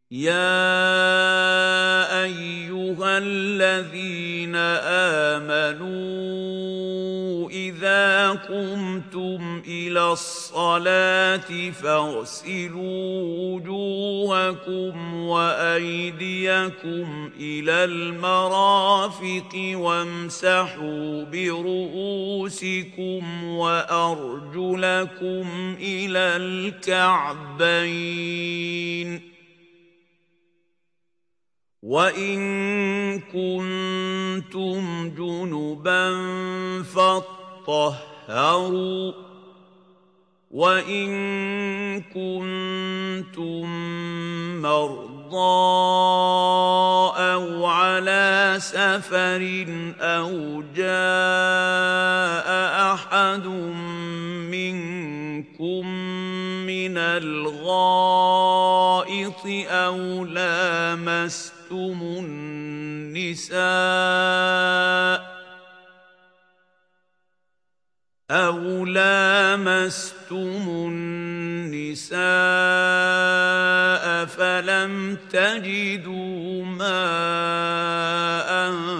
يَا أَيُّهَا الَّذِينَ آمَنُوا إِذَا قُمْتُمْ إِلَى الصَّلَاةِ فَاغْسِلُوا وُجُوهَكُمْ وَأَيْدِيَكُمْ إِلَى الْمَرَافِقِ وَامْسَحُوا بِرُءُوسِكُمْ وَأَرْجُلَكُمْ إِلَى الْكَعْبَيْنِ ۚ وَإِن كُنتُمْ جُنُبًا فَاطَّهَّرُوا ۚ وَإِن كُنتُم مَّرْضَىٰ أَوْ عَلَىٰ سَفَرٍ أَوْ جَاءَ أَحَدٌ مِّنكُم مِّنَ الْغَائِطِ أَوْ لَامَسْتُمُ النِّسَاءَ فَلَمْ تَجِدُوا مَاءً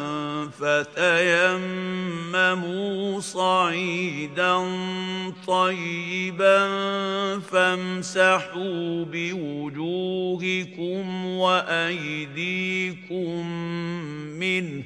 فَتَيَمَّمُوا صَعِيدًا طَيِّبًا فَامْسَحُوا بِوُجُوهِكُمْ وَأَيْدِيكُم مِّنْهُ ۚ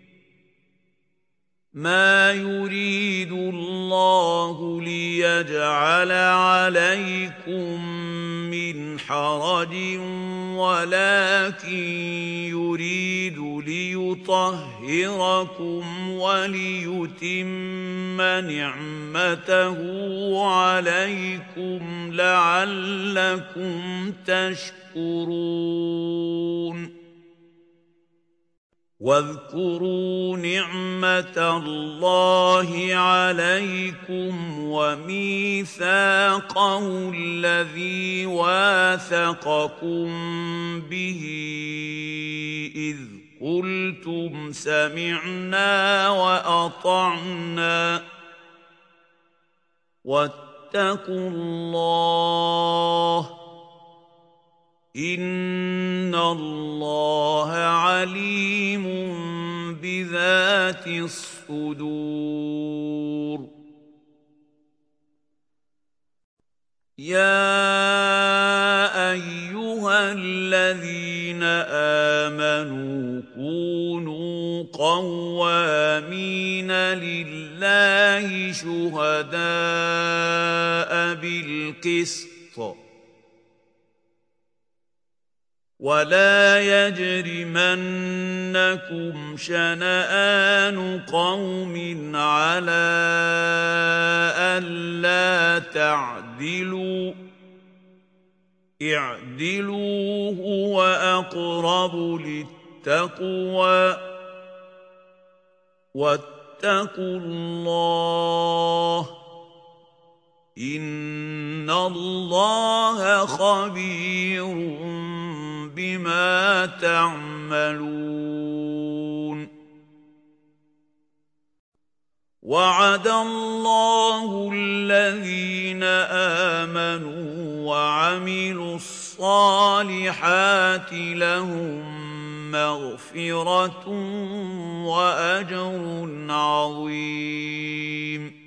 مَا يُرِيدُ اللَّهُ لِيَجْعَلَ عَلَيْكُم مِّنْ حَرَجٍ وَلَٰكِن يُرِيدُ لِيُطَهِّرَكُمْ وَلِيُتِمَّ نِعْمَتَهُ عَلَيْكُمْ لَعَلَّكُمْ تَشْكُرُونَ وَاذْكُرُوا نِعْمَةَ اللَّهِ عَلَيْكُمْ وَمِيثَاقَهُ الَّذِي وَاثَقَكُم بِهِ إِذْ قُلْتُمْ سَمِعْنَا وَأَطَعْنَا ۖ وَاتَّقُوا اللَّهَ ۚ إِنَّ اللَّهَ عَلِيمٌ بِذَاتِ الصُّدُورِ يَا أَيُّهَا الَّذِينَ آمَنُوا كُونُوا قَوَّامِينَ لِلَّهِ شُهَدَاءَ بِالْقِسْطِ ۖ وَلَا يَجْرِمَنَّكُمْ شَنَآنُ قَوْمٍ عَلَىٰ أَلَّا تَعْدِلُوا ۚ اعْدِلُوا هُوَ أَقْرَبُ لِلتَّقْوَىٰ ۖ وَاتَّقُوا اللَّهَ ۚ إِنَّ اللَّهَ خَبِيرٌ بِمَا تَعْمَلُونَ وَعَدَ اللَّهُ الَّذِينَ آمَنُوا وَعَمِلُوا الصَّالِحَاتِ لَهُم مَّغْفِرَةٌ وَأَجْرٌ عَظِيمٌ